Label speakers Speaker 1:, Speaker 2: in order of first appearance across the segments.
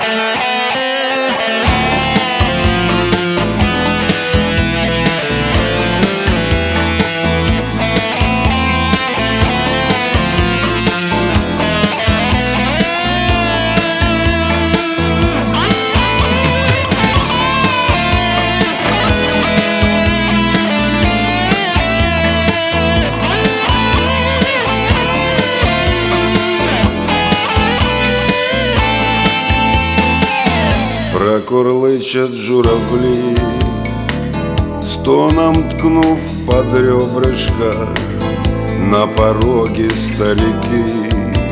Speaker 1: Прокурлычат журавли, стоном ткнув под ребрышко. На пороге старики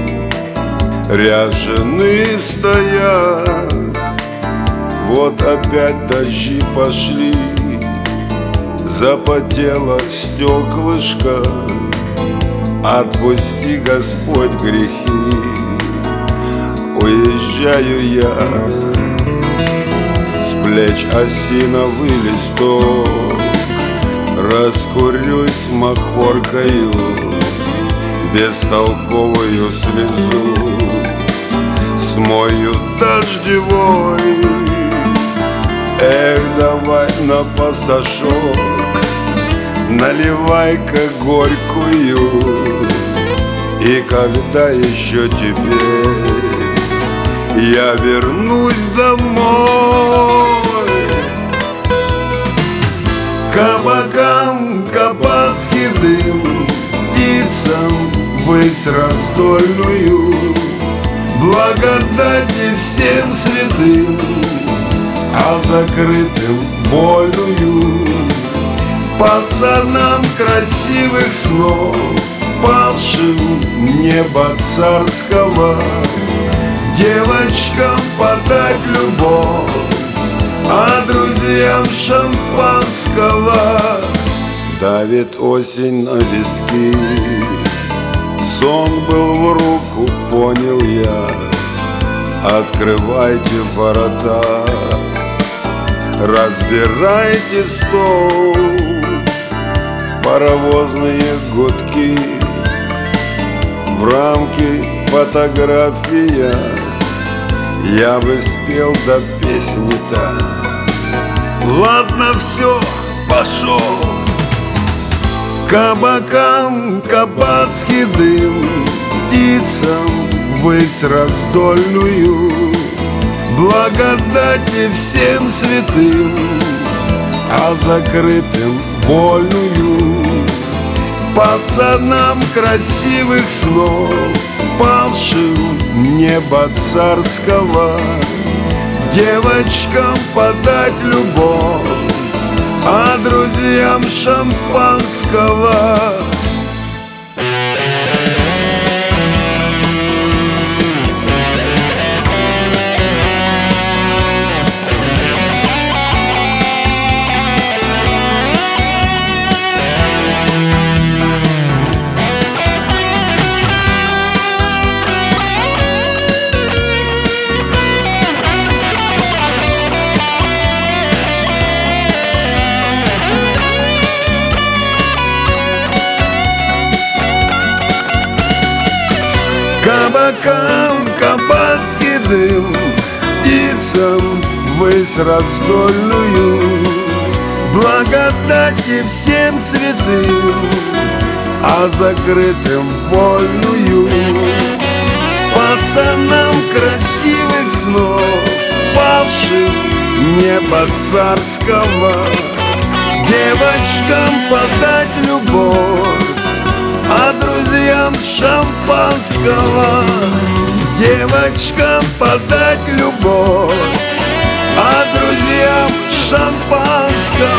Speaker 1: ряженые стоят. Вот опять дожди пошли, запотело стеклышко. Отпусти, Господь, грехи, уезжаю я. С плеч осиновый листок, раскурюсь махоркою, бестолковую слезу смою дождевой. Эх, давай на пасашок, наливай-ка горькую. И когда еще теперь я вернусь домой? Кабакам кабацкий дым, птицам высь раздольную, благодати всем святым, а закрытым вольную. Пацанам красивых снов, павшим неба царского, девочкам подать любовь, а друзьям шампанского. Давит осень на виски, сон был в руку, понял я. Открывайте ворота, разбирайте стол. Паровозные гудки, в рамке фотография. Я бы спел до песни-то. Ладно, все, пошел. Кабакам кабацкий дым, птицам высь раздольную, благодати всем святым, а закрытым вольную. Пацанам красивых снов, павшим неба царского, девочкам подать любовь, а друзьям шампанского. Кабакам кабацкий дым, птицам высь раздольную, благодати всем святым, а закрытым вольную. Пацанам красивых снов, павшим неба царского, девочкам подать любовь, а друзьям шампанского. Девочкам подать любовь, а друзьям шампанского.